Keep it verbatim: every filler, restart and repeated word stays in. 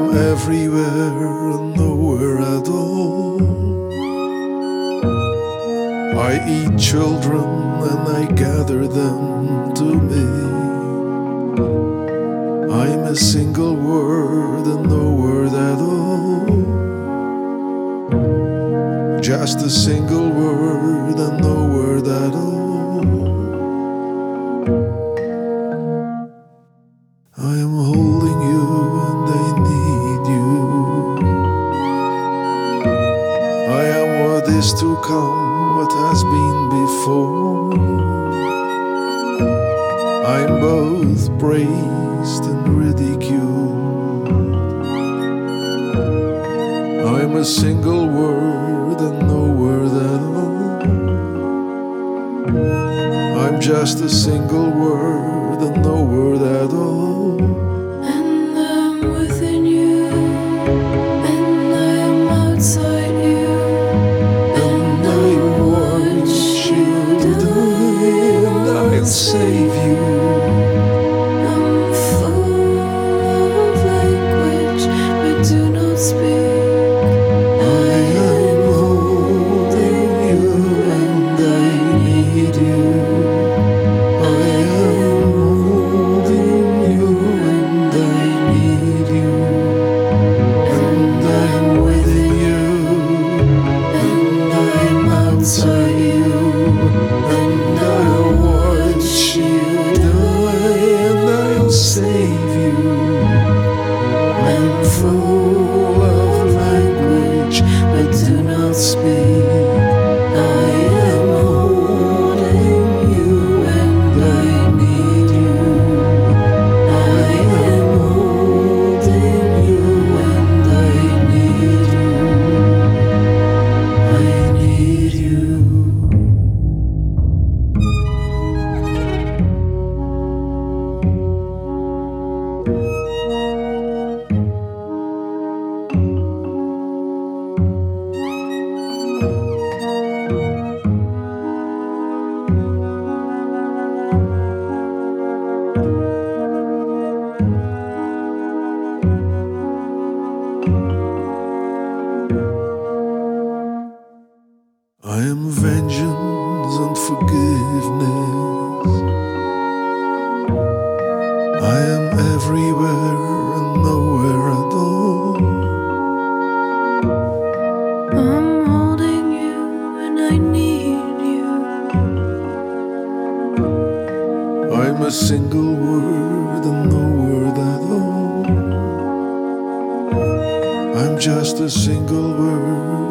everywhere and nowhere at all. I eat children and I gather them to me. I'm a single word and no word at all. Just a single word and no word at all. I am holding you and I need you. I am what is to come, what has been before. I'm both praised and ridiculed. I'm a single word and no word at all. I'm just a single word and no word at all. And I'm within you, and I am outside you, And I watch you die, and I'll save you. I'm full of language but do not speak. I am holding you and I need you. I am holding you and I need you. And I'm within you, and I'm outside you, and I'll watch you die, and I'll save you. I'm full of language but do not speak. I am holding you and I need you. I am holding you and I need you. I need you. I am vengeance and forgiveness. I am everywhere and nowhere at all. I'm holding you and I need you. I'm a single word and no word at all. I'm just a single word